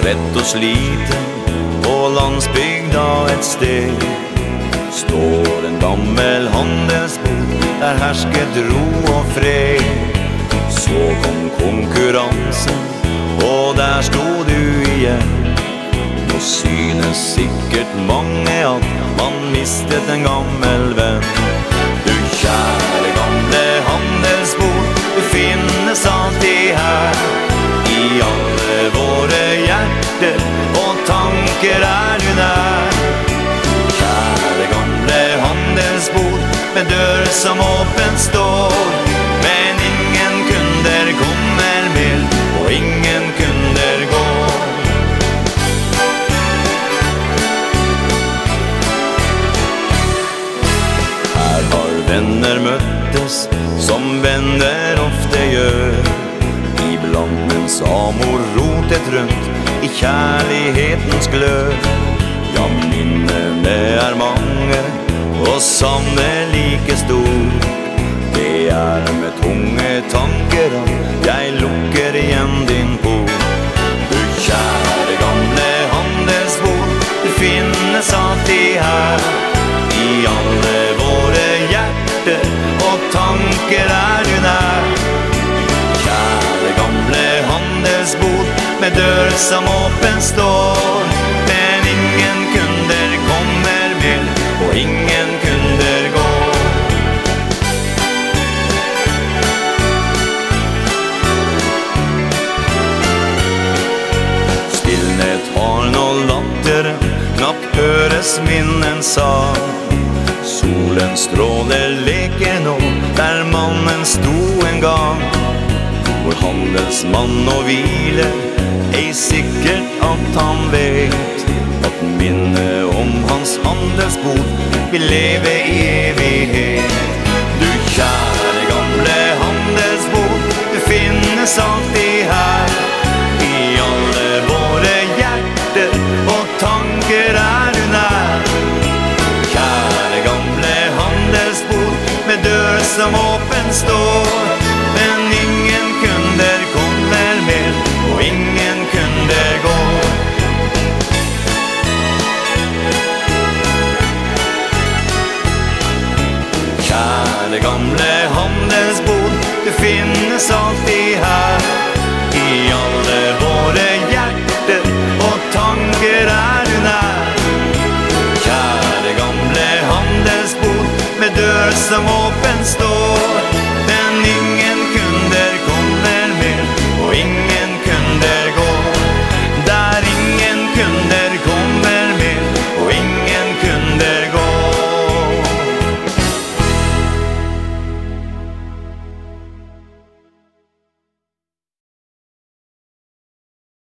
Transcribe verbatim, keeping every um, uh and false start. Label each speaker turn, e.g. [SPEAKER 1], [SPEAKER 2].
[SPEAKER 1] svett og sliten på landsbygda et sted står en gammel handelsbod, der hersket ro og fred. Så kom konkurransen, og der stod du igjen. Nå synes sikkert mange at man mistet en gammel venn. Du kjære gamle handelsbod, du finnes alltid her. I alle våre hjerter og tanker er du nær. Kjære gamle handelsbod, med dør som åpen står. Men ingen kunder kommer mer, og ingen kunder går. Her har venner møttes, som venner ofte gjør. Iblant mens amor rotet rundt i kjærlighetens glør. Ja, minnene er mange, og savnet like stor. Det er med tunge tanker at jeg lukker igjen din port. Du kjære gamle handelsbod, du finnes alltid her. I alle våre hjerter og tanker er du nær. Kjære gamle handelsbod, med dør som åpen står. Men ingen kunder kommer mer, og ingen kunder går. Stillhet har nå latteren, knapt høres minnen sang. Solen stråler leker nå, der mannen sto en gang. Hvor handelsmann og hviler, ei sikkert at han vet at minnet om hans handelsbod vil leve i evighet. Du kjære gamle handelsbod, du finnes alltid her. I alle våre hjerter og tanker er du nær. Kjære gamle handelsbod, med dør som åpen står. Men ingen kunder kommer mer, og ingen kunder går. Kjære gamle handelsbod, du finnes alltid her. I alle våre hjerter og tanker er du nær. Kjære gamle handelsbod, med dør som åpen står.